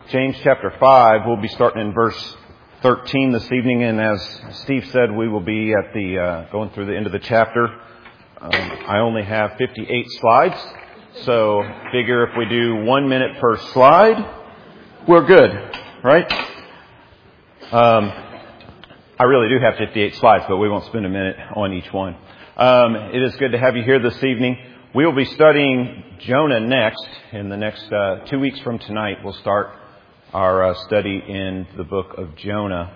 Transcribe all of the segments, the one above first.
James chapter 5. We'll be starting in verse 13 this evening, and as Steve said, we will be at the going through the end of the chapter. I only have 58 slides, so figure if we do 1 minute per slide, we're good, right? I really do have 58 slides, but we won't spend a minute on each one. It is good to have you here this evening. We will be studying Jonah next. In the next 2 weeks from tonight, we'll start our study in the book of Jonah.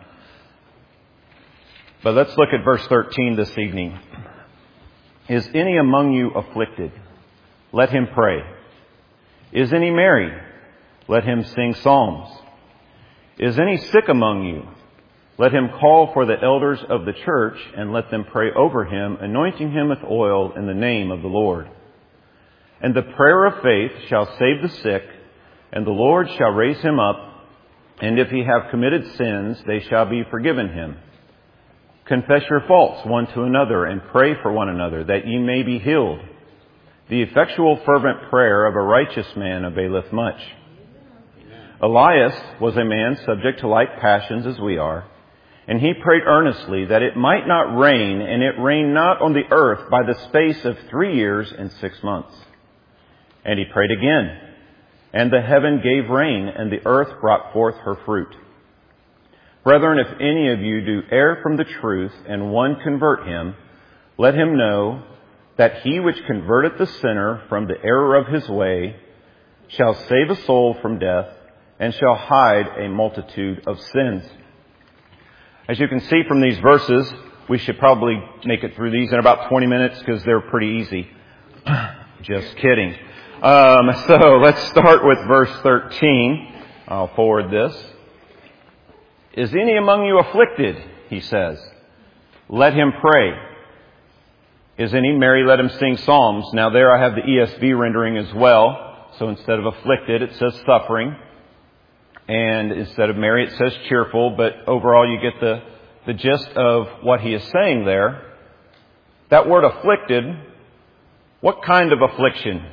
But let's look at verse 13 this evening. Is any among you afflicted? Let him pray. Is any merry? Let him sing psalms. Is any sick among you? Let him call for the elders of the church and let them pray over him, anointing him with oil in the name of the Lord. And the prayer of faith shall save the sick, and the Lord shall raise him up. And if he have committed sins, they shall be forgiven him. Confess your faults one to another, and pray for one another, that ye may be healed. The effectual fervent prayer of a righteous man availeth much. Elias was a man subject to like passions as we are, and he prayed earnestly that it might not rain, and it rained not on the earth by the space of 3 years and 6 months. And he prayed again, and the heaven gave rain, and the earth brought forth her fruit. Brethren, if any of you do err from the truth, and one convert him, let him know that he which converteth the sinner from the error of his way shall save a soul from death, and shall hide a multitude of sins. As you can see from these verses, we should probably make it through these in about 20 minutes because they're pretty easy. Just kidding. So let's start with verse 13. I'll forward this. Is any among you afflicted? He says. Let him pray. Is any merry? Let him sing psalms. Now there I have the ESV rendering as well. So instead of afflicted, it says suffering. And instead of merry, it says cheerful. But overall, you get the gist of what he is saying there. That word afflicted, what kind of affliction?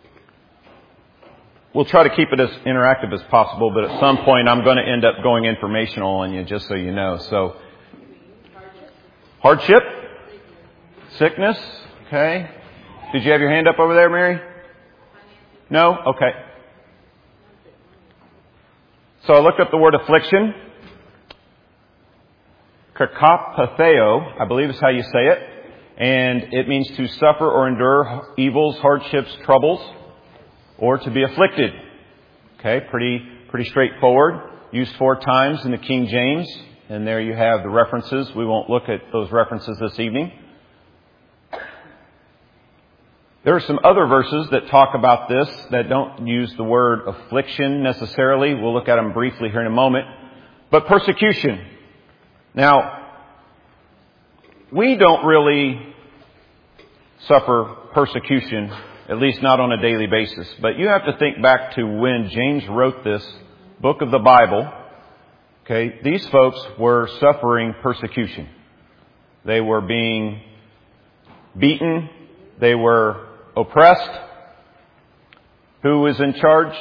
We'll try to keep it as interactive as possible, but at some point I'm going to end up going informational on you, just so you know. So, hardship? Sickness? Okay. Did you have your hand up over there, Mary? No? Okay. So I looked up the word affliction. Kakapatheo, I believe is how you say it. And it means to suffer or endure evils, hardships, troubles, or to be afflicted. Okay, pretty straightforward. Used 4 times in the King James. And there you have the references. We won't look at those references this evening. There are some other verses that talk about this that don't use the word affliction necessarily. We'll look at them briefly here in a moment. But persecution. Now, we don't really suffer persecution, at least not on a daily basis. But you have to think back to when James wrote this book of the Bible. Okay, these folks were suffering persecution. They were being beaten. They were oppressed. Who was in charge?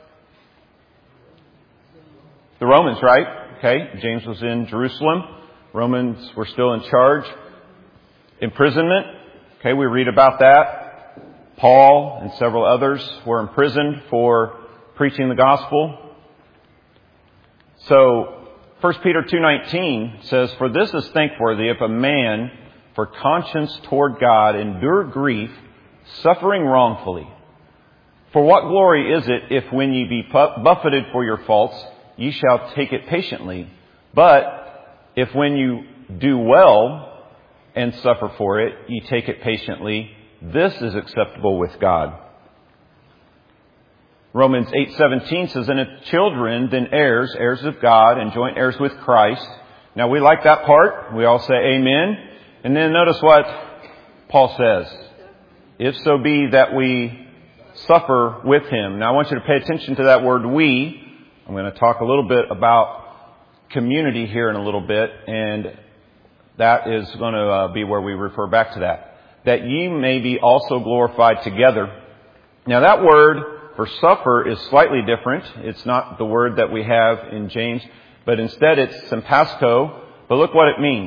The Romans, right? Okay, James was in Jerusalem. Romans were still in charge. Imprisonment. Okay, we read about that. Paul and several others were imprisoned for preaching the gospel. So 1 Peter 2:19 says, "For this is thankworthy if a man for conscience toward God endure grief, suffering wrongfully. For what glory is it if when ye be buffeted for your faults, ye shall take it patiently? But if when you do well and suffer for it, ye take it patiently, this is acceptable with God." Romans 8:17 says, "And if children, then heirs, heirs of God, and joint heirs with Christ." Now we like that part. We all say amen. And then notice what Paul says. If so be that we suffer with him. Now I want you to pay attention to that word we. I'm going to talk a little bit about community here in a little bit, and that is going to be where we refer back to that. That ye may be also glorified together. Now that word for suffer is slightly different. It's not the word that we have in James, but instead it's sympasko. But look what it means.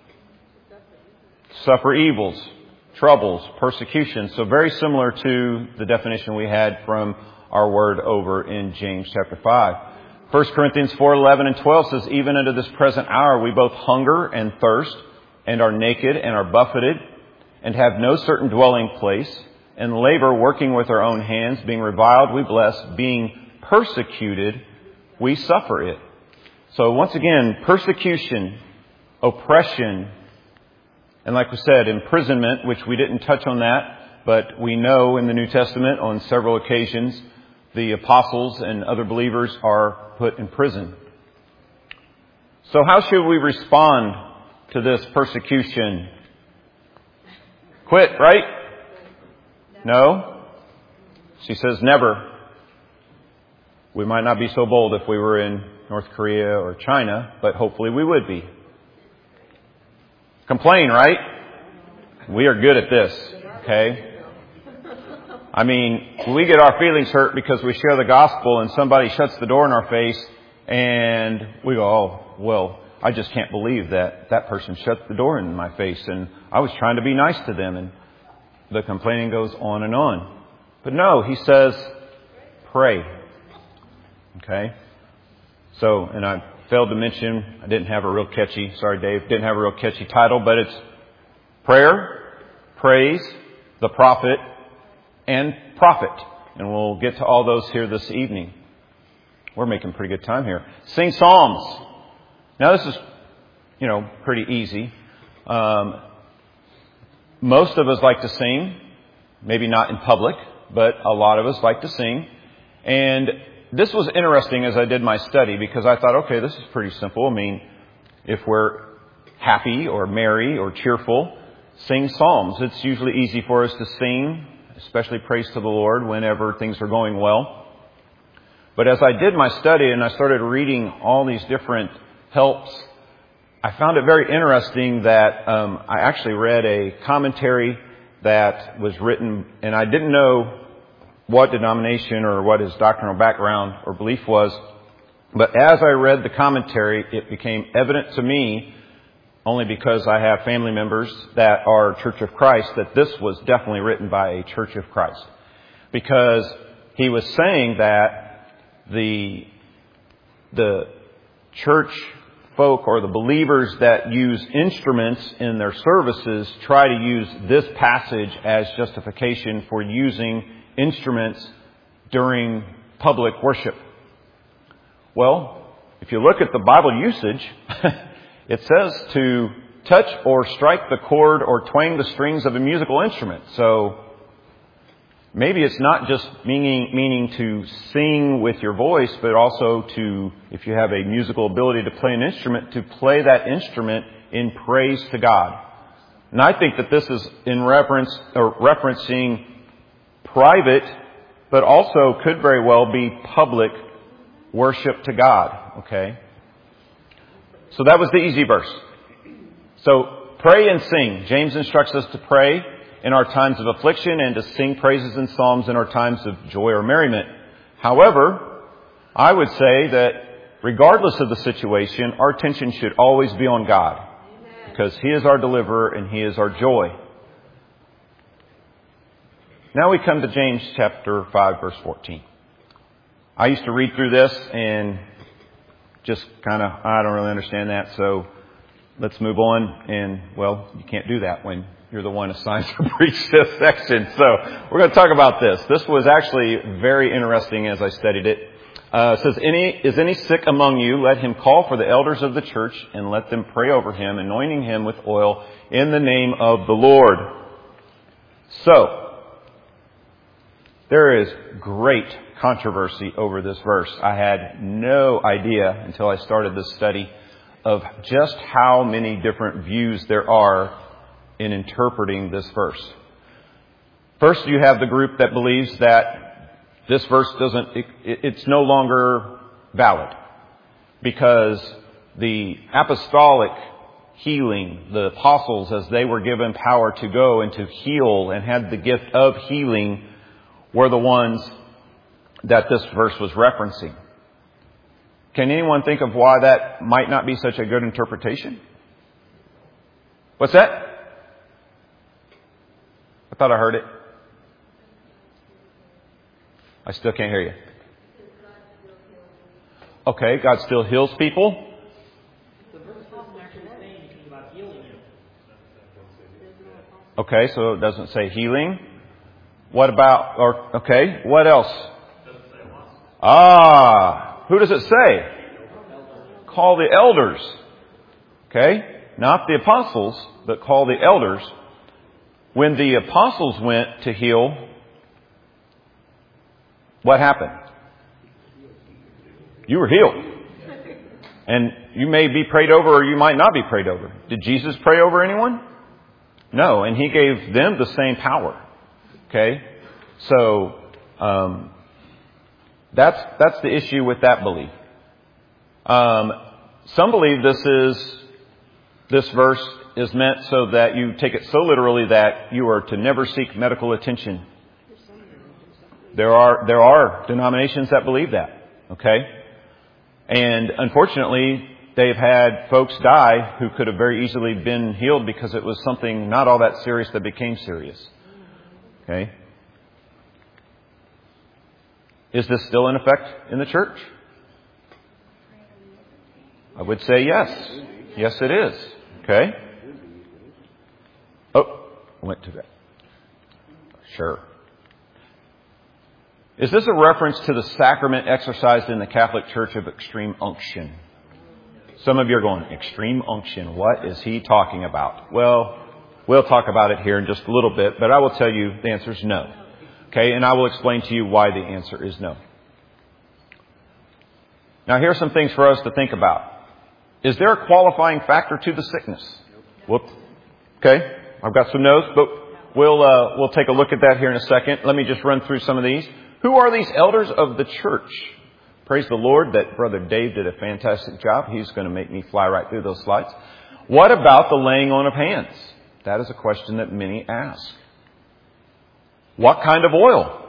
Suffer evils, troubles, persecution. So very similar to the definition we had from our word over in James chapter 5. 1 Corinthians 4:11 and 12 says, even unto this present hour we both hunger and thirst, and are naked and are buffeted, and have no certain dwelling place, and labor, working with our own hands, being reviled we bless, being persecuted we suffer it. So once again, persecution, oppression, and like we said, imprisonment, which we didn't touch on that, but we know in the New Testament on several occasions the apostles and other believers are put in prison. So how should we respond to this persecution? Quit, right? No? She says never. We might not be so bold if we were in North Korea or China, but hopefully we would be. Complain, right? We are good at this, okay? I mean, we get our feelings hurt because we share the gospel and somebody shuts the door in our face and we go, oh, well, I just can't believe that person shut the door in my face and I was trying to be nice to them, and the complaining goes on and on. But no, he says, pray. Okay? So, and I failed to mention, I didn't have a real catchy, sorry Dave, didn't have a real catchy title, but it's prayer, praise, the prophet, and prophet. And we'll get to all those here this evening. We're making pretty good time here. Sing psalms. Now this is, pretty easy. Most of us like to sing, maybe not in public, but a lot of us like to sing. And this was interesting as I did my study because I thought, okay, this is pretty simple. I mean, if we're happy or merry or cheerful, sing psalms. It's usually easy for us to sing, especially praise to the Lord whenever things are going well. But as I did my study and I started reading all these different helps, I found it very interesting that I actually read a commentary that was written, and I didn't know what denomination or what his doctrinal background or belief was. But as I read the commentary, it became evident to me, only because I have family members that are Church of Christ, that this was definitely written by a Church of Christ. Because he was saying that the church folk or the believers that use instruments in their services try to use this passage as justification for using instruments during public worship. Well, if you look at the Bible usage, it says to touch or strike the chord or twang the strings of a musical instrument. So maybe it's not just meaning to sing with your voice, but also to, if you have a musical ability to play an instrument, to play that instrument in praise to God. And I think that this is in referencing private, but also could very well be public worship to God. Okay? So that was the easy verse. So pray and sing. James instructs us to pray in our times of affliction and to sing praises and psalms in our times of joy or merriment. However, I would say that regardless of the situation, our attention should always be on God, because He is our deliverer and He is our joy. Now we come to James chapter 5, verse 14. I used to read through this and just I don't really understand that, so let's move on. And, well, you can't do that when you're the one assigned to preach this section. So we're going to talk about this. This was actually very interesting as I studied it. It says, is any sick among you? Let him call for the elders of the church and let them pray over him, anointing him with oil in the name of the Lord. So, there is great controversy over this verse. I had no idea until I started this study of just how many different views there are in interpreting this verse. First, you have the group that believes that this verse it's no longer valid because the apostolic healing, the apostles, as they were given power to go and to heal and had the gift of healing, were the ones that this verse was referencing. Can anyone think of why that might not be such a good interpretation? What's that? I thought I heard it. I still can't hear you. Okay, God still heals people. The verse doesn't actually say anything about healing you. Okay, so it doesn't say healing. What about, what else? Who does it say? Call the elders. Okay, not the apostles, but call the elders. When the apostles went to heal, what happened? You were healed. And you may be prayed over or you might not be prayed over. Did Jesus pray over anyone? No, and He gave them the same power. Okay? So, that's the issue with that belief. Some believe this verse is meant so that you take it so literally that you are to never seek medical attention. There are denominations that believe that. Okay? And unfortunately, they've had folks die who could have very easily been healed because it was something not all that serious that became serious. Okay? Is this still in effect in the church? I would say yes. Yes, it is. Okay? Oh, I went to that. Sure. Is this a reference to the sacrament exercised in the Catholic Church of extreme unction? Some of you are going, extreme unction, what is he talking about? Well, we'll talk about it here in just a little bit, but I will tell you the answer is no. Okay, and I will explain to you why the answer is no. Now, here are some things for us to think about. Is there a qualifying factor to the sickness? Okay, I've got some notes, but we'll take a look at that here in a second. Let me just run through some of these. Who are these elders of the church? Praise the Lord that Brother Dave did a fantastic job. He's going to make me fly right through those slides. What about the laying on of hands? That is a question that many ask. What kind of oil?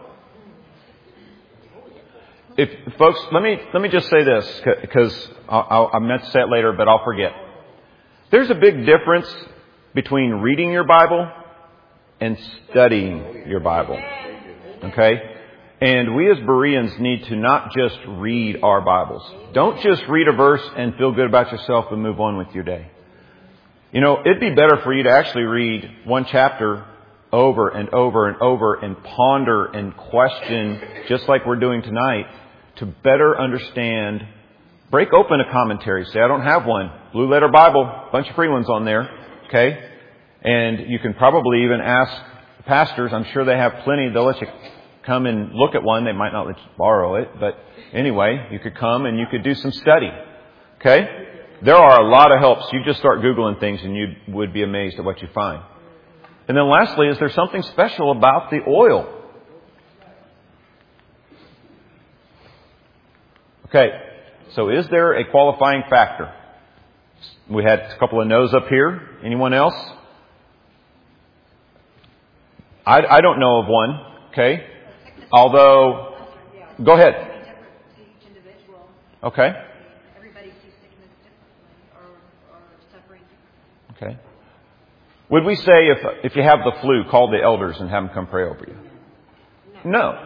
Folks, let me just say this, because I meant to say it later, but I'll forget. There's a big difference between reading your Bible and studying your Bible. Okay? And we as Bereans need to not just read our Bibles. Don't just read a verse and feel good about yourself and move on with your day. You know, it'd be better for you to actually read one chapter over and over and over and ponder and question, just like we're doing tonight, to better understand. Break open a commentary. Say, I don't have one. Blue Letter Bible, bunch of free ones on there. Okay? And you can probably even ask pastors. I'm sure they have plenty. They'll let you come and look at one. They might not let you borrow it. But anyway, you could come and you could do some study. Okay? There are a lot of helps. You just start Googling things and you would be amazed at what you find. And then lastly, is there something special about the oil? Okay, so is there a qualifying factor? We had a couple of no's up here. Anyone else? I don't know of one. Okay, although, go ahead. Okay. Everybody sees sickness differently or suffering differently. Okay. Would we say if you have the flu, call the elders and have them come pray over you? No.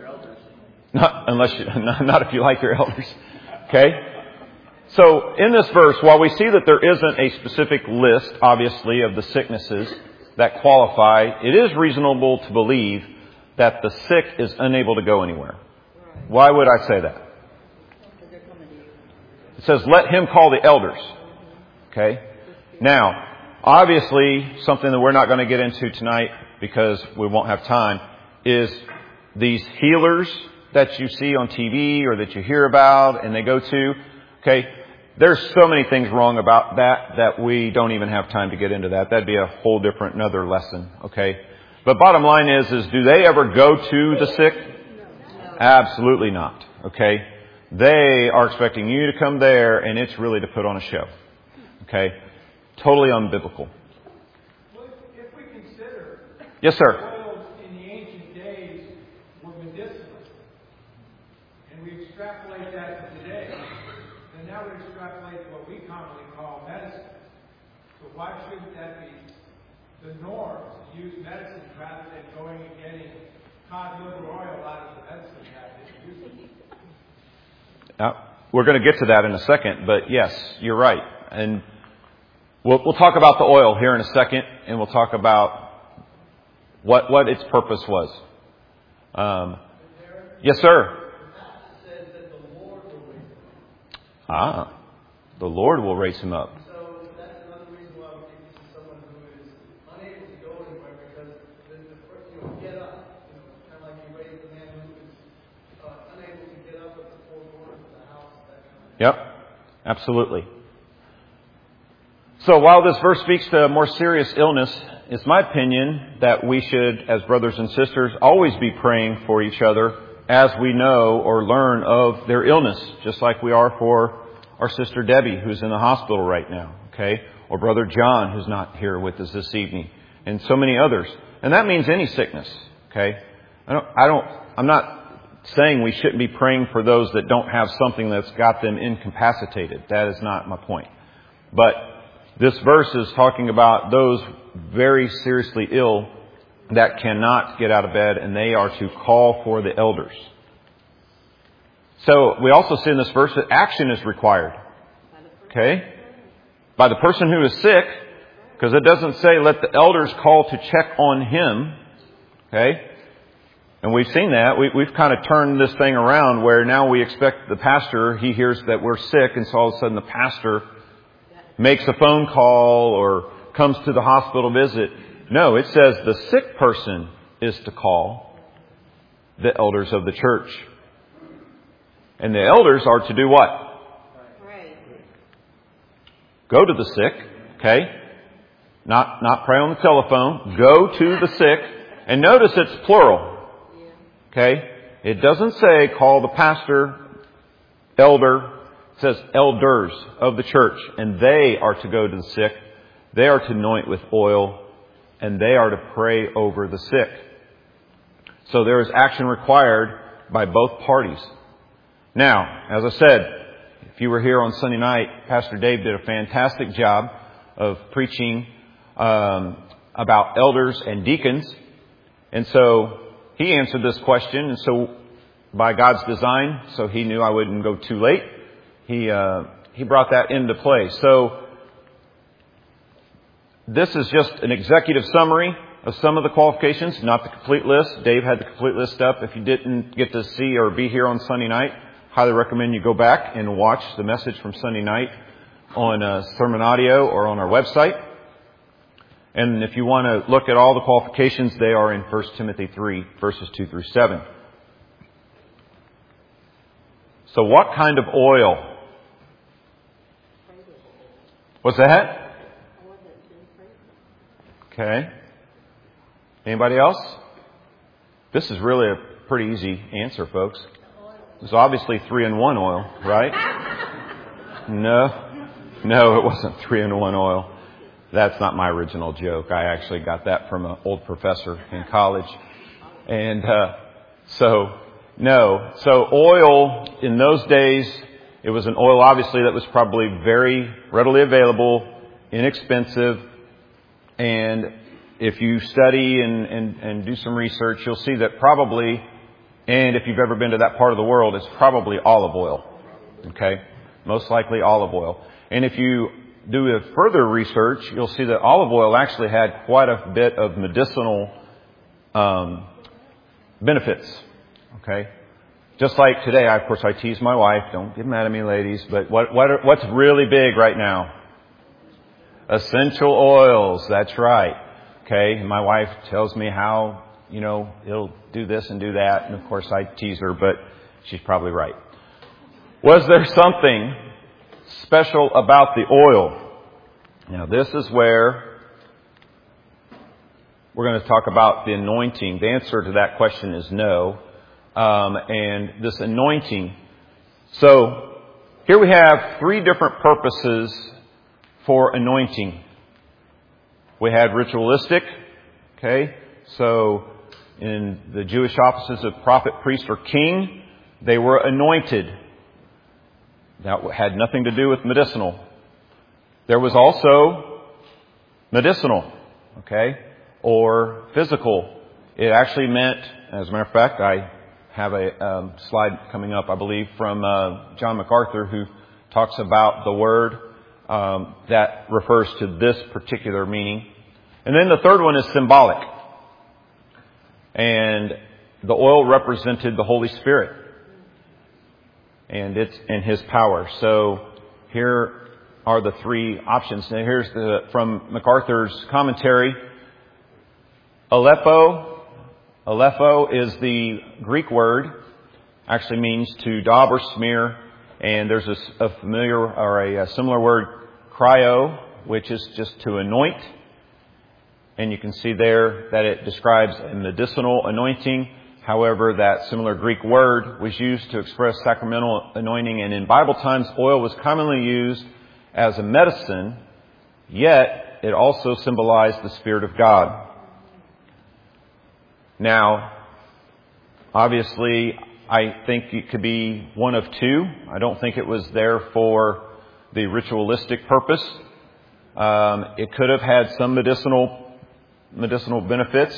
Not if you like your elders. Okay? So in this verse, while we see that there isn't a specific list, obviously, of the sicknesses that qualify, it is reasonable to believe that the sick is unable to go anywhere. Why would I say that? It says, let him call the elders. Okay? Now, obviously, something that we're not going to get into tonight because we won't have time is these healers that you see on TV or that you hear about and they go to. Okay, there's so many things wrong about that we don't even have time to get into that. That'd be a whole different another lesson. Okay, but bottom line is do they ever go to the sick? Absolutely not. Okay, they are expecting you to come there and it's really to put on a show. Okay, totally unbiblical. Well, if we consider, yes, sir. oils in the ancient days were medicinal. today, then that would extrapolate to what we commonly call medicine. So why shouldn't that be the norm, to use medicine rather than going and getting cod liver oil out of the medicine cabinet and using it? We're going to get to that in a second, but yes, you're right. And we'll talk about the oil here in a second, and we'll talk about what its purpose was. Yes, sir. Says that the Lord will raise him up. The Lord will raise him up. So that's another reason why we think this is someone who is unable to go anywhere because the first, get up. Kind of like you raise the man who is unable to get up at the four corners of the house. That kind of Yep, absolutely. So while this verse speaks to a more serious illness, it's my opinion that we should, as brothers and sisters, always be praying for each other as we know or learn of their illness, just like we are for our sister Debbie, who's in the hospital right now, okay? Or Brother John, who's not here with us this evening, and so many others. And that means any sickness, okay? I'm not saying we shouldn't be praying for those that don't have something that's got them incapacitated. That is not my point. But this verse is talking about those very seriously ill that cannot get out of bed, and they are to call for the elders. So we also see in this verse that action is required. Okay? By the person who is sick, because it doesn't say let the elders call to check on him. Okay? And we've seen that. We've kind of turned this thing around where now we expect the pastor, he hears that we're sick, and so all of a sudden the pastor makes a phone call or comes to the hospital visit. No, it says the sick person is to call the elders of the church. And the elders are to do what? Pray. Go to the sick, okay? Not pray on the telephone. Go to the sick. And notice it's plural. Okay? It doesn't say call the pastor, elder. It says elders of the church. And they are to go to the sick. They are to anoint with oil. And they are to pray over the sick. So there is action required by both parties. Now, as I said, if you were here on Sunday night, Pastor Dave did a fantastic job of preaching about elders and deacons. And so he answered this question. And so by God's design, so he knew I wouldn't go too late, he brought that into play. So this is just an executive summary of some of the qualifications, not the complete list. Dave had the complete list up. If you didn't get to see or be here on Sunday night, highly recommend you go back and watch the message from Sunday night on sermon audio or on our website. And if you want to look at all the qualifications, they are in 1 Timothy 3, verses 2 through 7. So what kind of oil? What's that? Okay. Anybody else? This is really a pretty easy answer, folks. It's obviously 3-in-1 oil, right? No, it wasn't 3-in-1 oil. That's not my original joke. I actually got that from an old professor in college. And so oil in those days, it was an oil obviously that was probably very readily available, inexpensive. And if you study and do some research, you'll see that probably, and if you've ever been to that part of the world, it's probably olive oil. Okay? Most likely olive oil. And if you do a further research, you'll see that olive oil actually had quite a bit of medicinal benefits. Okay? Just like today, of course, I tease my wife. Don't get mad at me, ladies. But what's really big right now? Essential oils. That's right. Okay? And my wife tells me how, he'll do this and do that. And of course, I tease her, but she's probably right. Was there something special about the oil? Now, this is where we're going to talk about the anointing. The answer to that question is no. And this anointing. So, here we have 3 different purposes for anointing. We had ritualistic. Okay? So, in the Jewish offices of prophet, priest, or king, they were anointed. That had nothing to do with medicinal. There was also medicinal, okay, or physical. It actually meant, as a matter of fact, I have a slide coming up, I believe, from John MacArthur, who talks about the word that refers to this particular meaning. And then the third one is symbolic. And the oil represented the Holy Spirit and His power. So here are the three options. Now here's from MacArthur's commentary. Aleppo is the Greek word. Actually means to daub or smear. And there's a familiar or a similar word, cryo, which is just to anoint. And you can see there that it describes a medicinal anointing. However, that similar Greek word was used to express sacramental anointing. And in Bible times, oil was commonly used as a medicine, yet it also symbolized the Spirit of God. Now, obviously, I think it could be one of two. I don't think it was there for the ritualistic purpose. It could have had some medicinal benefits.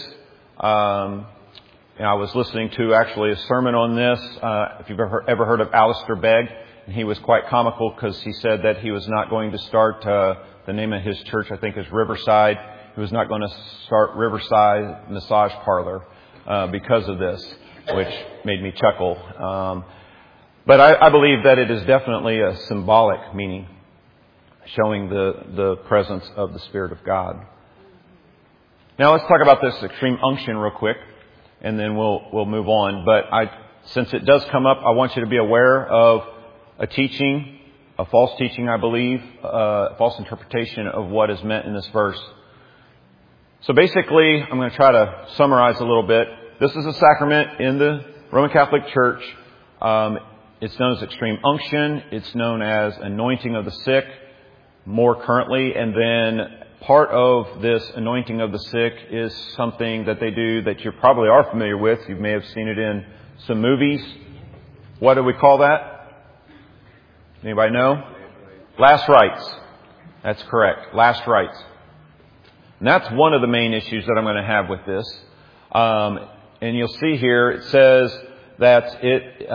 I was listening to actually a sermon on this. If you've ever heard of Alistair Begg, and he was quite comical because he said that he was not going to start, the name of his church I think is Riverside. He was not going to start Riverside Massage Parlor because of this, which made me chuckle. But I believe that it is definitely a symbolic meaning, showing the presence of the Spirit of God. Now let's talk about this extreme unction real quick, and then we'll move on. But since it does come up, I want you to be aware of a false teaching, I believe, a false interpretation of what is meant in this verse. So basically, I'm going to try to summarize a little bit. This is a sacrament in the Roman Catholic Church. It's known as extreme unction. It's known as anointing of the sick more currently. And then part of this anointing of the sick is something that they do that you probably are familiar with. You may have seen it in some movies. What do we call that? Anybody know? Last rites. That's correct. Last rites. And that's one of the main issues that I'm going to have with this. And you'll see here it says that it's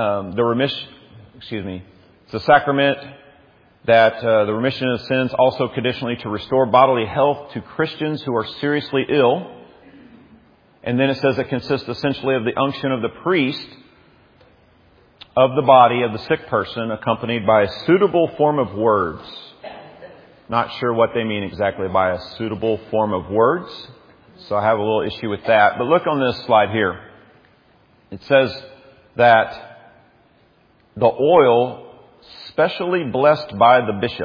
a sacrament that the remission of sins also conditionally to restore bodily health to Christians who are seriously ill. And then it says it consists essentially of the unction of the priest of the body of the sick person, accompanied by a suitable form of words. Not sure what they mean exactly by a suitable form of words, so I have a little issue with that. But look on this slide here. It says that the oil specially blessed by the bishop.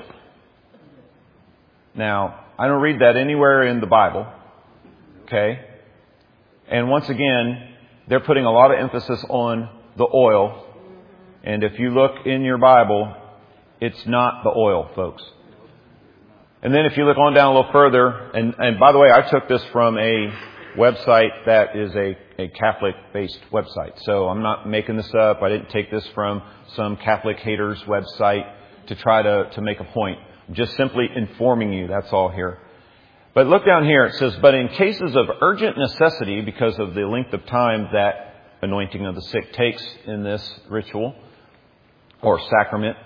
Now, I don't read that anywhere in the Bible. Okay? And once again, they're putting a lot of emphasis on the oil. And if you look in your Bible, it's not the oil, folks. And then if you look on down a little further, and by the way, I took this from a website that is a Catholic-based website. So I'm not making this up. I didn't take this from some Catholic haters website to try to make a point. I'm just simply informing you. That's all here. But look down here. It says, but in cases of urgent necessity, because of the length of time that anointing of the sick takes in this ritual, or sacrament,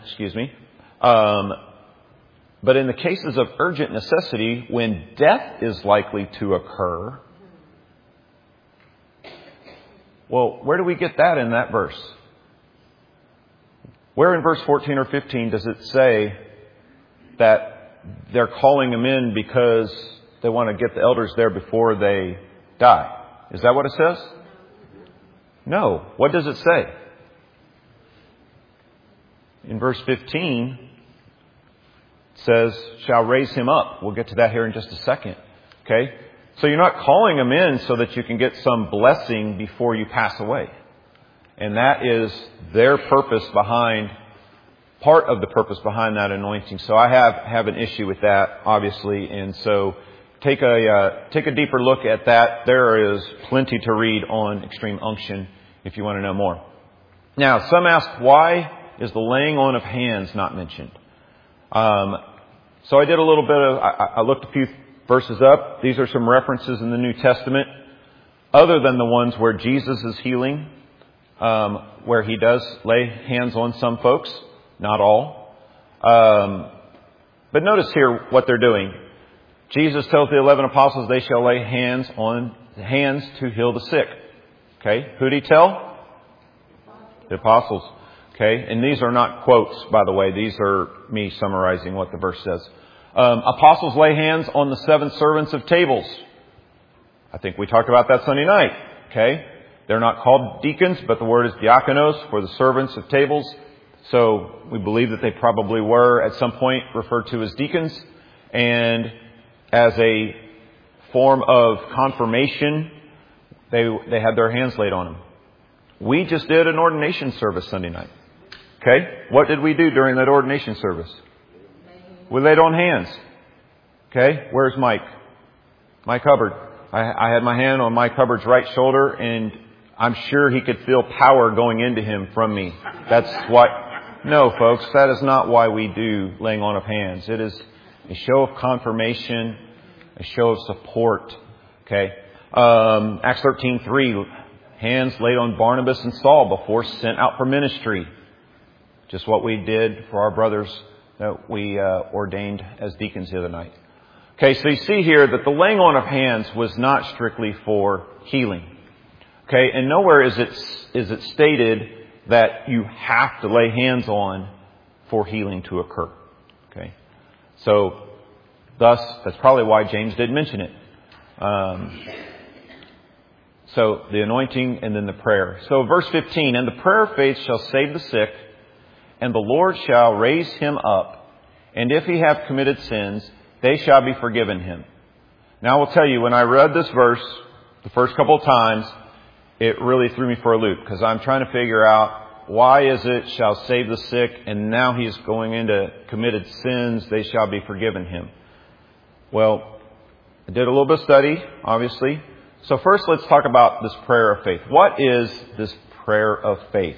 but in the cases of urgent necessity, when death is likely to occur, well, where do we get that in that verse? Where in verse 14 or 15 does it say that they're calling them in because they want to get the elders there before they die? Is that what it says? No. What does it say? In verse 15, it says, shall raise him up. We'll get to that here in just a second. Okay? So you're not calling them in so that you can get some blessing before you pass away. And that is their purpose behind, part of the purpose behind that anointing. So I have an issue with that, obviously. And so take a deeper look at that. There is plenty to read on extreme unction if you want to know more. Now, some ask, why is the laying on of hands not mentioned? So I did a little bit of, I looked a few verses up. These are some references in the New Testament, other than the ones where Jesus is healing, where He does lay hands on some folks, not all. But notice here what they're doing. Jesus tells the 11 apostles they shall lay hands to heal the sick. Okay, who did He tell? The apostles. Okay, and these are not quotes, by the way. These are me summarizing what the verse says. Apostles lay hands on the 7 servants of tables. I think we talked about that Sunday night. Okay, they're not called deacons, but the word is diakonos for the servants of tables. So we believe that they probably were at some point referred to as deacons, and as a form of confirmation, they had their hands laid on them. We just did an ordination service Sunday night. Okay? What did we do during that ordination service? We laid on hands. Okay? Where's Mike? Mike Hubbard. I had my hand on Mike Hubbard's right shoulder, and I'm sure he could feel power going into him from me. That's what... No, folks, that is not why we do laying on of hands. It is a show of confirmation, a show of support. Okay? Acts 13:3, hands laid on Barnabas and Saul before sent out for ministry. Just what we did for our brothers that we ordained as deacons the other night. Okay, so you see here that the laying on of hands was not strictly for healing. Okay, and nowhere is it stated that you have to lay hands on for healing to occur. Okay, so thus that's probably why James did mention it. So the anointing and then the prayer. So verse 15, and the prayer of faith shall save the sick, and the Lord shall raise him up. And if he have committed sins, they shall be forgiven him. Now I will tell you, when I read this verse the first couple of times, it really threw me for a loop, because I'm trying to figure out why is it shall save the sick, and now he's going into committed sins, they shall be forgiven him. Well, I did a little bit of study, obviously. So first let's talk about this prayer of faith. What is this prayer of faith?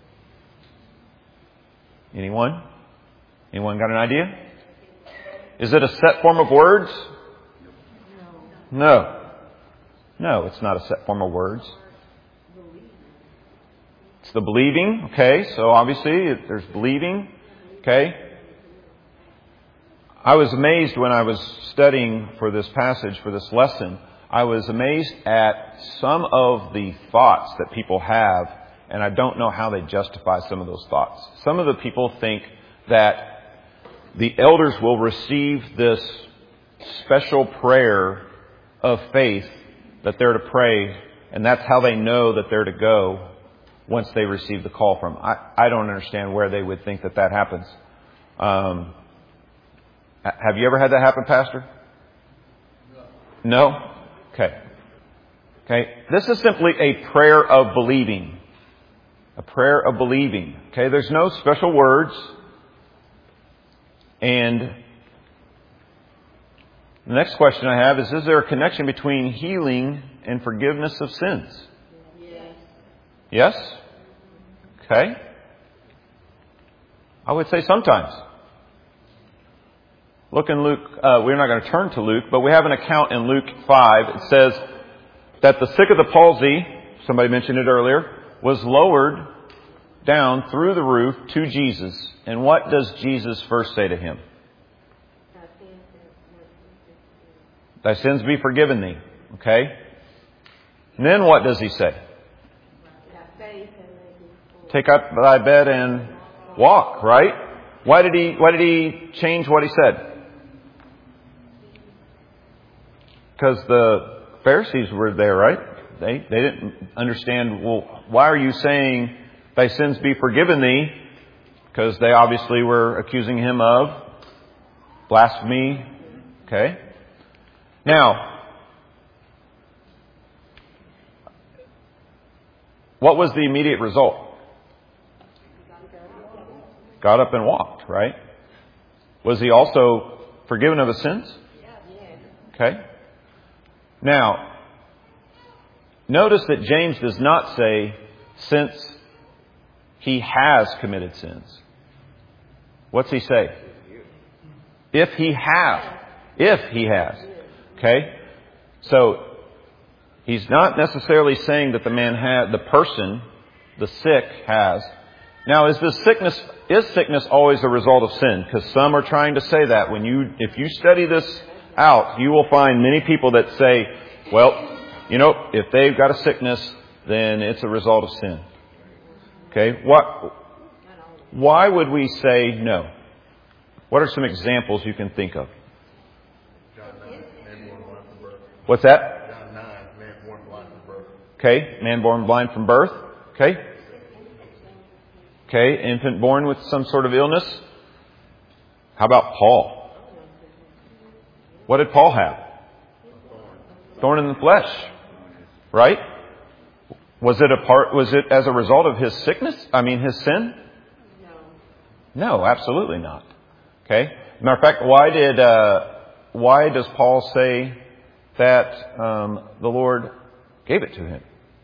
Anyone? Anyone got an idea? Is it a set form of words? No. No, it's not a set form of words. It's the believing. Okay, so obviously there's believing. Okay. I was amazed when I was studying for this passage, for this lesson. I was amazed at some of the thoughts that people have, and I don't know how they justify some of those thoughts. Some of the people think that the elders will receive this special prayer of faith that they're to pray, and that's how they know that they're to go once they receive the call from. I don't understand where they would think that happens. Have you ever had that happen, Pastor? No? Okay. Okay. This is simply a prayer of believing. A prayer of believing. Okay. There's no special words. And the next question I have is there a connection between healing and forgiveness of sins? Yes? Okay. I would say sometimes. Look in Luke, we're not going to turn to Luke, but we have an account in Luke 5. It says that the sick of the palsy, somebody mentioned it earlier, was lowered down through the roof to Jesus. And what does Jesus first say to him? Thy sins be forgiven thee. Okay? And then what does he say? Take up thy bed and walk, right? Why did he change what he said? Because the Pharisees were there, right? They didn't understand, well, why are you saying thy sins be forgiven thee? Because they obviously were accusing him of blasphemy. Okay? Now, what was the immediate result? Got up and walked, right? Was he also forgiven of his sins? Okay. Now, notice that James does not say, since he has committed sins. What's he say? If he has. If he has. Okay? So, he's not necessarily saying that the person, the sick, has. Now, is sickness always a result of sin? Because some are trying to say that. If you study this out, you will find many people that say, well, if they've got a sickness, then it's a result of sin. Okay? Why would we say no? What are some examples you can think of? John 9, man born blind from birth. What's that? John 9, man born blind from birth. Okay, man born blind from birth. Okay. Okay, infant born with some sort of illness. How about Paul? What did Paul have? Thorn in the flesh. Right? Was it as a result of his sickness? His sin? No, absolutely not. Okay? Matter of fact, why does Paul say that the Lord gave it to him?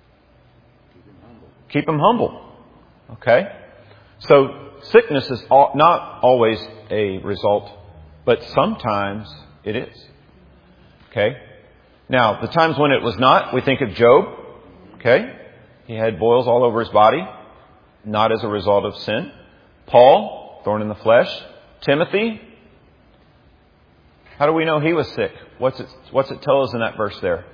Keep him humble. Okay? So, sickness is not always a result, but sometimes it is. Okay? Now, the times when it was not, we think of Job. Okay? He had boils all over his body, not as a result of sin. Paul, thorn in the flesh. Timothy, how do we know he was sick? What's it tell us in that verse there?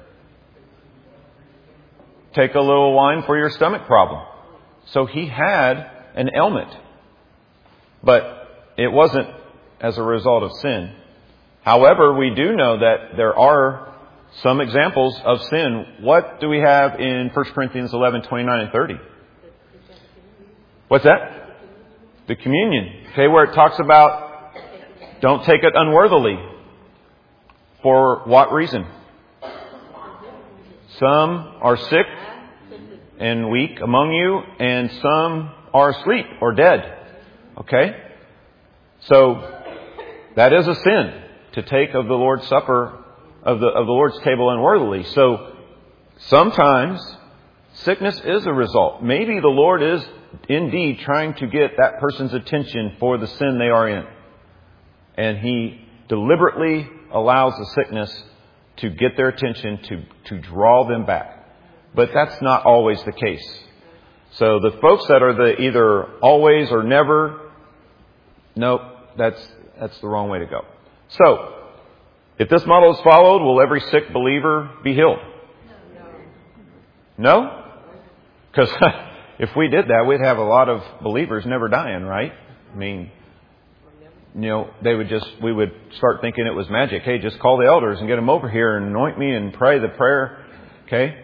Take a little wine for your stomach problem. So he had an ailment, but it wasn't as a result of sin. However, we do know that there are some examples of sin. What do we have in 1 Corinthians 11, 29 and 30? What's that? The communion. Okay, where it talks about don't take it unworthily. For what reason? Some are sick and weak among you, and some are asleep or dead. Okay? So, that is a sin, to take of the Lord's Supper, of the Lord's table unworthily. So, sometimes sickness is a result. Maybe the Lord is indeed trying to get that person's attention for the sin they are in. And He deliberately allows the sickness to get their attention, to draw them back. But that's not always the case. So the folks that are the either always or never, nope, that's the wrong way to go. So, if this model is followed, will every sick believer be healed? No? Because if we did that, we'd have a lot of believers never dying, right? We would start thinking it was magic. Hey, just call the elders and get them over here and anoint me and pray the prayer. Okay?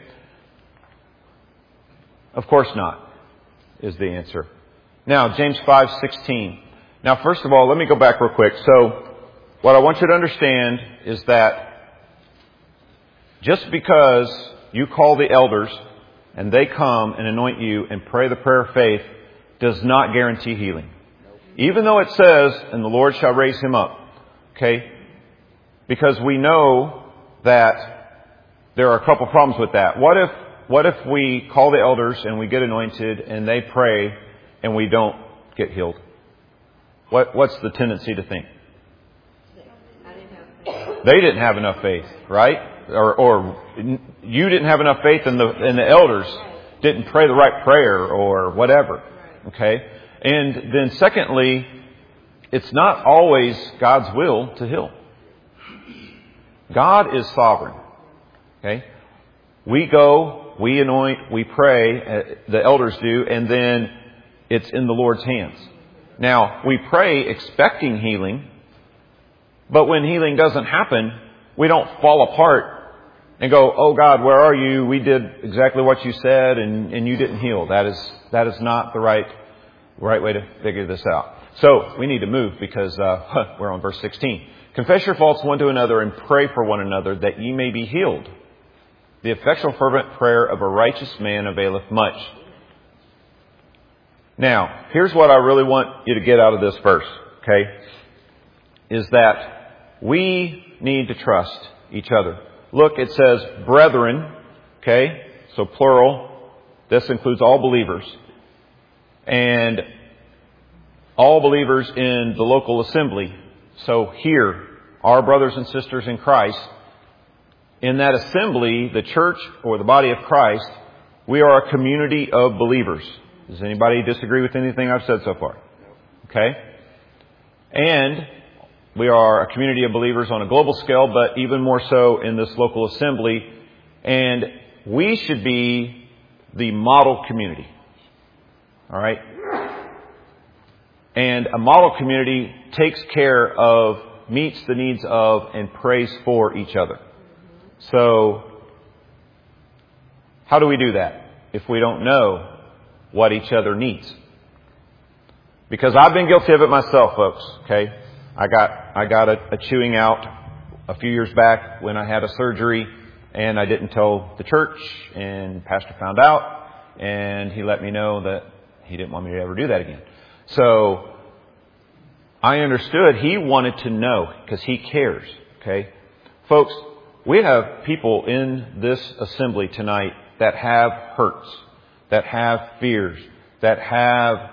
Of course not, is the answer. Now, James 5:16. Now, first of all, let me go back real quick. So, what I want you to understand is that just because you call the elders and they come and anoint you and pray the prayer of faith does not guarantee healing. Even though it says, and the Lord shall raise him up. Okay? Because we know that there are a couple problems with that. What if we call the elders and we get anointed and they pray and we don't get healed? What's the tendency to think? They didn't have enough faith, right? Or you didn't have enough faith and the elders didn't pray the right prayer or whatever. Okay? And then secondly, it's not always God's will to heal. God is sovereign. Okay? We go, we anoint, we pray, the elders do, and then it's in the Lord's hands. Now, we pray expecting healing, but when healing doesn't happen, we don't fall apart and go, oh God, where are you? We did exactly what you said and you didn't heal. That is not the right way to figure this out. So, we need to move because we're on verse 16. Confess your faults one to another and pray for one another that ye may be healed. The effectual fervent prayer of a righteous man availeth much. Now, here's what I really want you to get out of this verse, okay? Is that we need to trust each other. Look, it says brethren, okay? So plural. This includes all believers. and all believers in the local assembly. So here, our brothers and sisters in Christ, in that assembly, the church or the body of Christ, we are a community of believers. Does anybody disagree with anything I've said so far? Okay? And we are a community of believers on a global scale, but even more so in this local assembly. And we should be the model community. All right? And a model community takes care of, meets the needs of, and prays for each other. So, how do we do that if we don't know what each other needs? Because I've been guilty of it myself, folks. Okay, I got a chewing out a few years back when I had a surgery, and I didn't tell the church, and Pastor found out, and he let me know that he didn't want me to ever do that again. So I understood he wanted to know because he cares. Okay, folks. We have people in this assembly tonight that have hurts, that have fears, that have,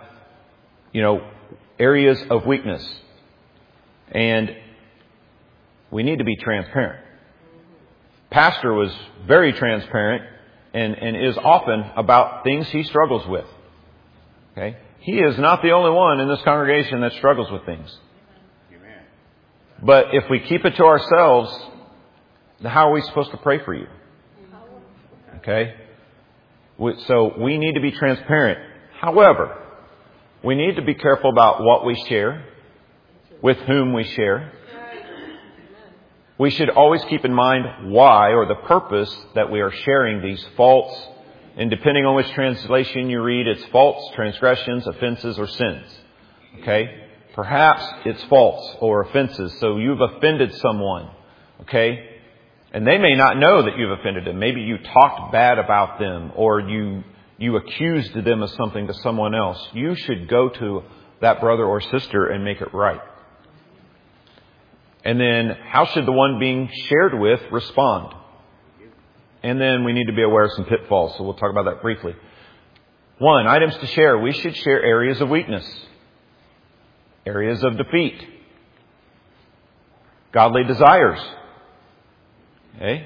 areas of weakness. And we need to be transparent. Pastor was very transparent and is often about things he struggles with. Okay? He is not the only one in this congregation that struggles with things. But if we keep it to ourselves, how are we supposed to pray for you? Okay? So we need to be transparent. However, we need to be careful about what we share, with whom we share. We should always keep in mind why or the purpose that we are sharing these faults. And depending on which translation you read, it's faults, transgressions, offenses, or sins. Okay? Perhaps it's faults or offenses. So you've offended someone. Okay? And they may not know that you've offended them. Maybe you talked bad about them or you accused them of something to someone else. You should go to that brother or sister and make it right. And then how should the one being shared with respond? And then we need to be aware of some pitfalls. So we'll talk about that briefly. 1, items to share. We should share areas of weakness, areas of defeat, godly desires. Okay?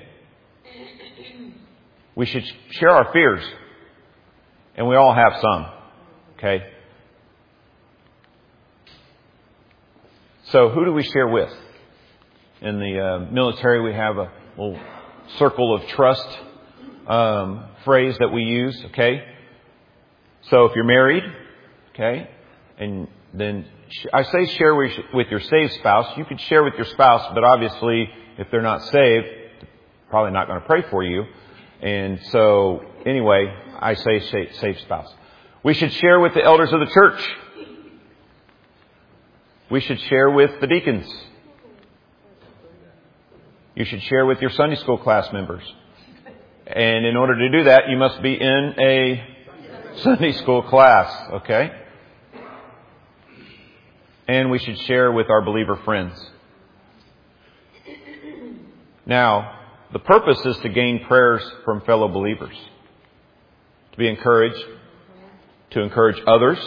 We should share our fears. And we all have some. Okay? So who do we share with? In the military, we have a little circle of trust phrase that we use. Okay? So if you're married, okay, and then I say share with your saved spouse. You could share with your spouse, but obviously if they're not saved, probably not going to pray for you. And so, anyway, I say saved spouse. We should share with the elders of the church. We should share with the deacons. You should share with your Sunday school class members. And in order to do that, you must be in a Sunday school class, okay? And we should share with our believer friends. Now, the purpose is to gain prayers from fellow believers. To be encouraged. To encourage others.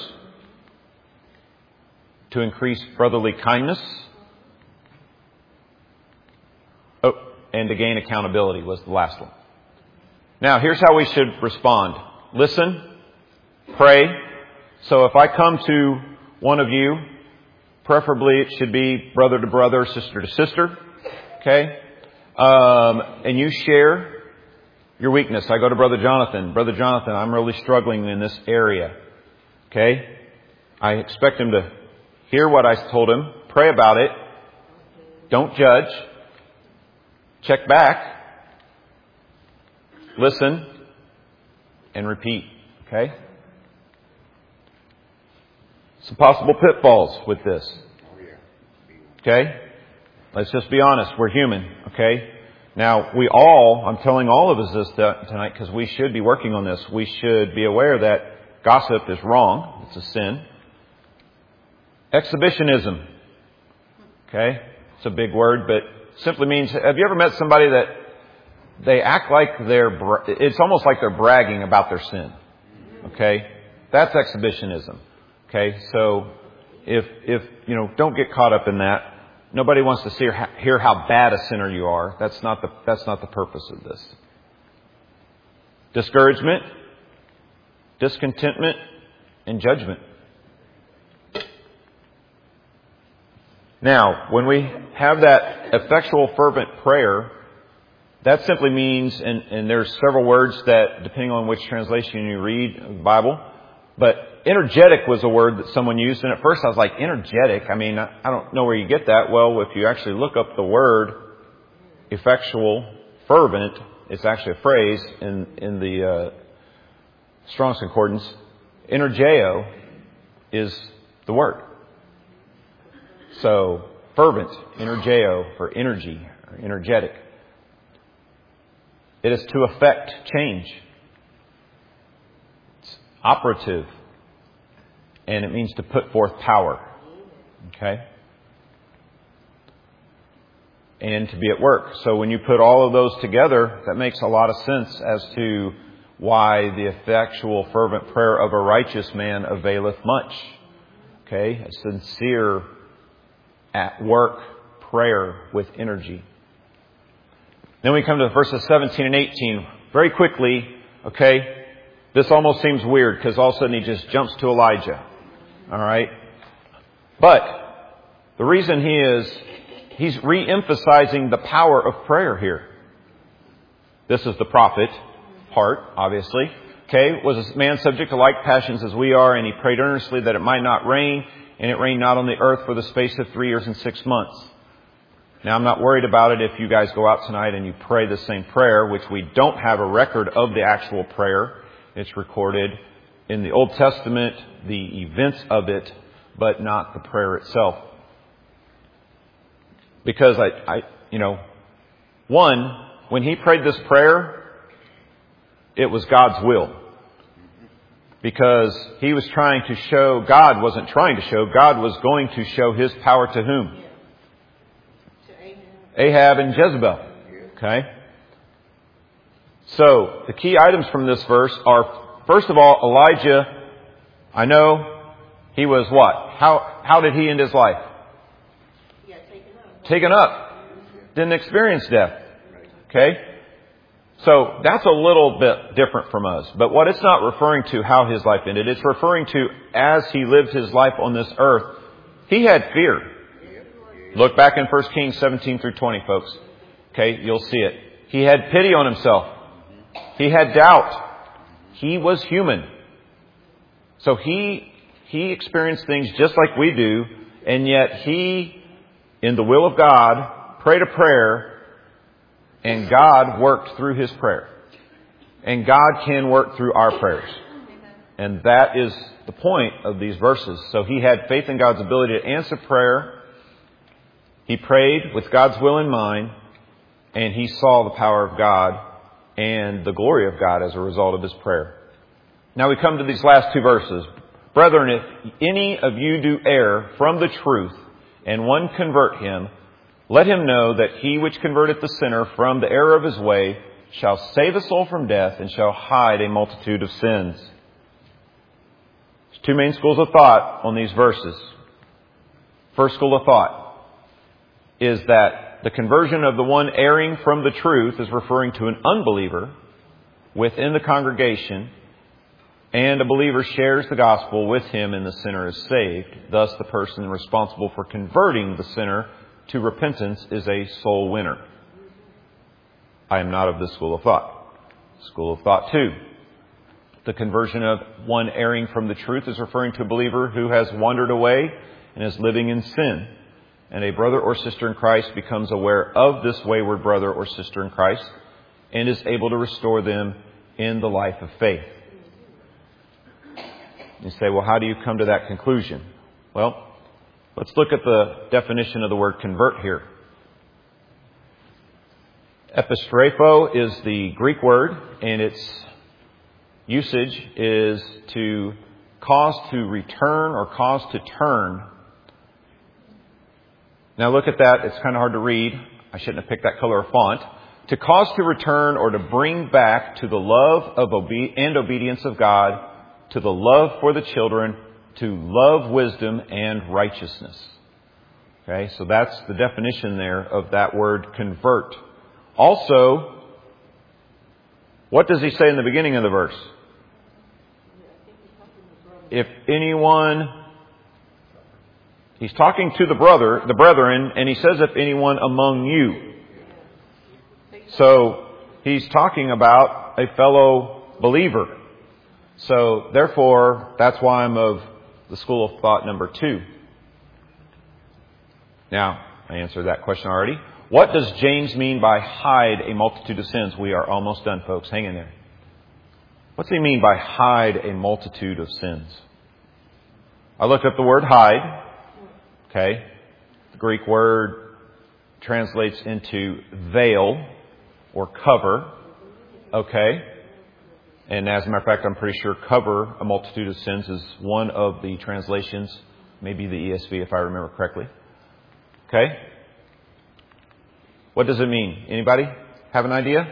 To increase brotherly kindness. Oh, and to gain accountability was the last one. Now, here's how we should respond. Listen. Pray. So if I come to one of you, preferably it should be brother to brother, sister to sister. Okay? And you share your weakness. I go to Brother Jonathan. Brother Jonathan, I'm really struggling in this area. Okay? I expect him to hear what I told him. Pray about it. Don't judge. Check back. Listen. And repeat. Okay? Some possible pitfalls with this. Okay? Let's just be honest. We're human. Okay? Now, I'm telling all of us this tonight because we should be working on this. We should be aware that gossip is wrong. It's a sin. Exhibitionism. Okay? It's a big word, but simply means, have you ever met somebody that they act like it's almost like they're bragging about their sin? Okay? That's exhibitionism. Okay, so if don't get caught up in that. Nobody wants to hear how bad a sinner you are. That's not the purpose of this. Discouragement, discontentment, and judgment. Now, when we have that effectual, fervent prayer, that simply means, and there's several words that, depending on which translation you read of the Bible, but energetic was a word that someone used, and at first I was like, energetic? I mean, I don't know where you get that. Well, if you actually look up the word effectual, fervent, it's actually a phrase in the Strong's Concordance. Energeo is the word. So, fervent, energeo, for energy, or energetic. It is to effect change. It's operative. And it means to put forth power. Okay? And to be at work. So when you put all of those together, that makes a lot of sense as to why the effectual, fervent prayer of a righteous man availeth much. Okay? A sincere, at work prayer with energy. Then we come to verses 17 and 18. Very quickly, okay? This almost seems weird because all of a sudden he just jumps to Elijah. All right? But the reason he's re-emphasizing the power of prayer here. This is the prophet part, obviously. Okay? Was a man subject to like passions as we are, and he prayed earnestly that it might not rain, and it rained not on the earth for the space of 3 years and 6 months. Now, I'm not worried about it if you guys go out tonight and you pray the same prayer, which we don't have a record of the actual prayer. It's recorded in the Old Testament, the events of it, but not the prayer itself. Because when he prayed this prayer, it was God's will. Because he was trying to show, God wasn't trying to show, God was going to show his power to whom? Ahab and Jezebel. Okay? So, the key items from this verse are, first of all, Elijah, I know he was what? How did he end his life? Taken up. Didn't experience death. Okay? So, that's a little bit different from us. But what it's not referring to how his life ended, it's referring to as he lived his life on this earth, he had fear. Look back in 1 Kings 17 through 20, folks. Okay, you'll see it. He had pity on himself. He had doubt. He was human. So he experienced things just like we do, and yet he, in the will of God, prayed a prayer, and God worked through his prayer. And God can work through our prayers. And that is the point of these verses. So he had faith in God's ability to answer prayer. He prayed with God's will in mind, and he saw the power of God and the glory of God as a result of his prayer. Now we come to these last two verses. Brethren, if any of you do err from the truth, and one convert him, let him know that he which converteth the sinner from the error of his way shall save a soul from death and shall hide a multitude of sins. There's two main schools of thought on these verses. First school of thought is that the conversion of the one erring from the truth is referring to an unbeliever within the congregation, and a believer shares the gospel with him and the sinner is saved. Thus, the person responsible for converting the sinner to repentance is a soul winner. I am not of this school of thought. School of thought 2. The conversion of one erring from the truth is referring to a believer who has wandered away and is living in sin. And a brother or sister in Christ becomes aware of this wayward brother or sister in Christ and is able to restore them in the life of faith. You say, well, how do you come to that conclusion? Well, let's look at the definition of the word convert here. Epistrepho is the Greek word, and its usage is to cause to return or cause to turn. Now look at that. It's kind of hard to read. I shouldn't have picked that color of font. To cause to return or to bring back to the love of and obedience of God to the love for the children, to love wisdom and righteousness. Okay, so that's the definition there of that word convert. Also, what does he say in the beginning of the verse? If anyone, he's talking to the brethren, and he says, if anyone among you. So, he's talking about a fellow believer. So, therefore, that's why I'm of the school of thought number 2. Now, I answered that question already. What does James mean by hide a multitude of sins? We are almost done, folks. Hang in there. What's he mean by hide a multitude of sins? I looked up the word hide. Okay. The Greek word translates into veil or cover. Okay. And as a matter of fact, I'm pretty sure cover a multitude of sins is one of the translations, maybe the ESV if I remember correctly. Okay. What does it mean? Anybody have an idea?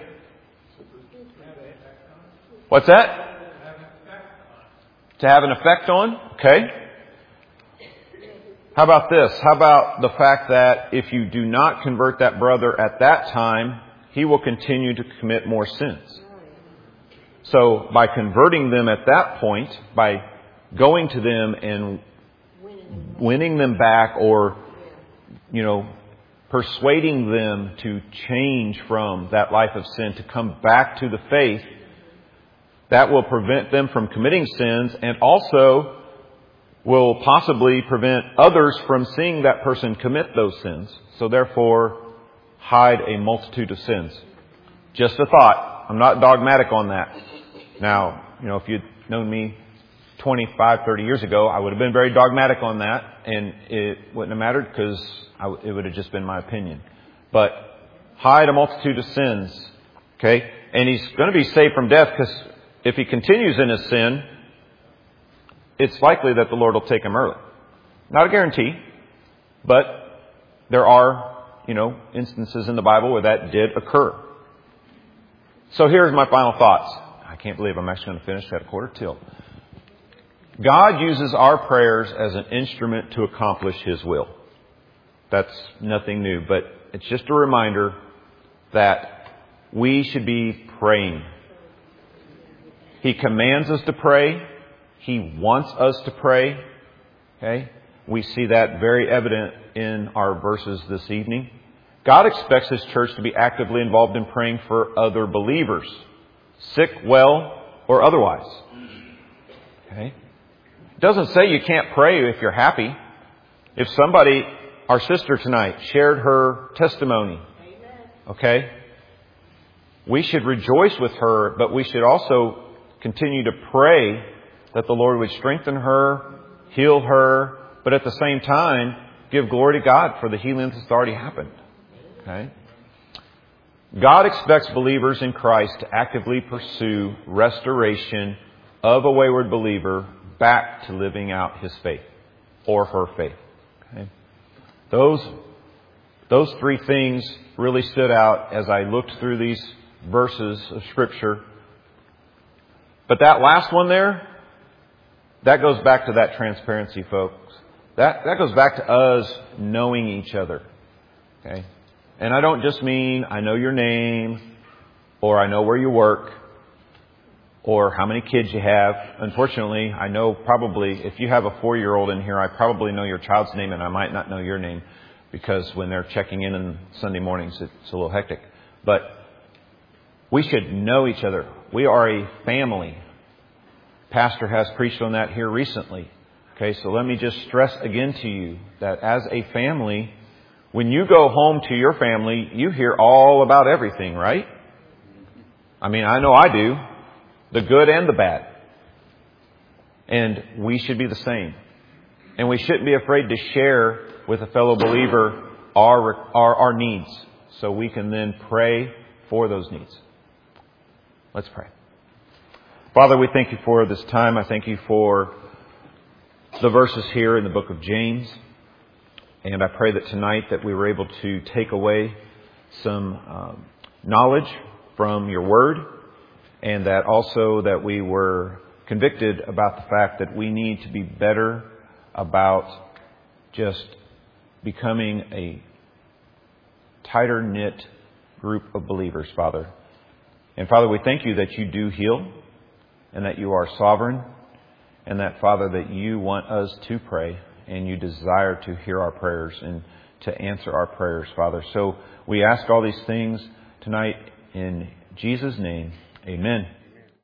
What's that? To have an effect on? Okay. How about this? How about the fact that if you do not convert that brother at that time, he will continue to commit more sins. So by converting them at that point, by going to them and winning them back or, persuading them to change from that life of sin, to come back to the faith, that will prevent them from committing sins and also will possibly prevent others from seeing that person commit those sins. So therefore, hide a multitude of sins. Just a thought. I'm not dogmatic on that. Now, if you'd known me 25, 30 years ago, I would have been very dogmatic on that, and it wouldn't have mattered because it would have just been my opinion. But hide a multitude of sins, okay? And he's going to be saved from death because if he continues in his sin, it's likely that the Lord will take him early. Not a guarantee, but there are, instances in the Bible where that did occur. So here's my final thoughts. I can't believe I'm actually going to finish at 1:45. God uses our prayers as an instrument to accomplish His will. That's nothing new, but it's just a reminder that we should be praying. He commands us to pray. He wants us to pray. Okay? We see that very evident in our verses this evening. God expects His church to be actively involved in praying for other believers, sick, well, or otherwise. Okay? It doesn't say you can't pray if you're happy. If somebody, our sister tonight, shared her testimony, okay, we should rejoice with her, but we should also continue to pray that the Lord would strengthen her, heal her, but at the same time, give glory to God for the healing that's already happened. Okay? God expects believers in Christ to actively pursue restoration of a wayward believer back to living out his faith or her faith. Okay? Those three things really stood out as I looked through these verses of Scripture. But that last one there, that goes back to that transparency, folks. That goes back to us knowing each other. Okay? And I don't just mean I know your name or I know where you work or how many kids you have. Unfortunately, I know probably if you have a 4-year-old in here, I probably know your child's name and I might not know your name because when they're checking in on Sunday mornings, it's a little hectic. But we should know each other. We are a family. Pastor has preached on that here recently. Okay, so let me just stress again to you that as a family, when you go home to your family, you hear all about everything, right? I mean, I know I do. The good and the bad. And we should be the same. And we shouldn't be afraid to share with a fellow believer our needs so we can then pray for those needs. Let's pray. Father, we thank you for this time. I thank you for the verses here in the book of James. And I pray that tonight that we were able to take away some knowledge from your word. And that also that we were convicted about the fact that we need to be better about just becoming a tighter knit group of believers, Father. And Father, we thank you that you do heal and that you are sovereign and that, Father, that you want us to pray and you desire to hear our prayers and to answer our prayers, Father. So we ask all these things tonight in Jesus' name. Amen.